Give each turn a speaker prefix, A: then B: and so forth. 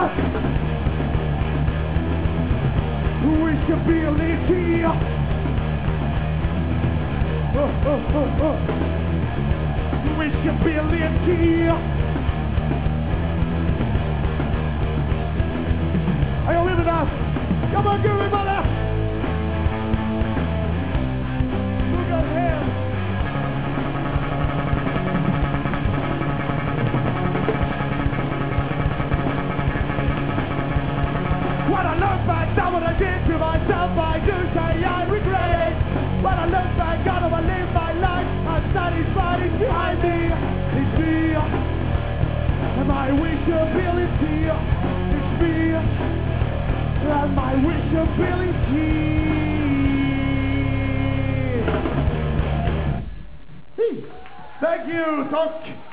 A: Wishability. Wishability. Are you with me now? Come on, give me brother. Look at him. When I look back down what I did to myself, I do say I regret it. When I look back on how I live my life, I'm satisfied it's behind me. It's me and my wishability. It's me and my wishability. Thank you, Tonk.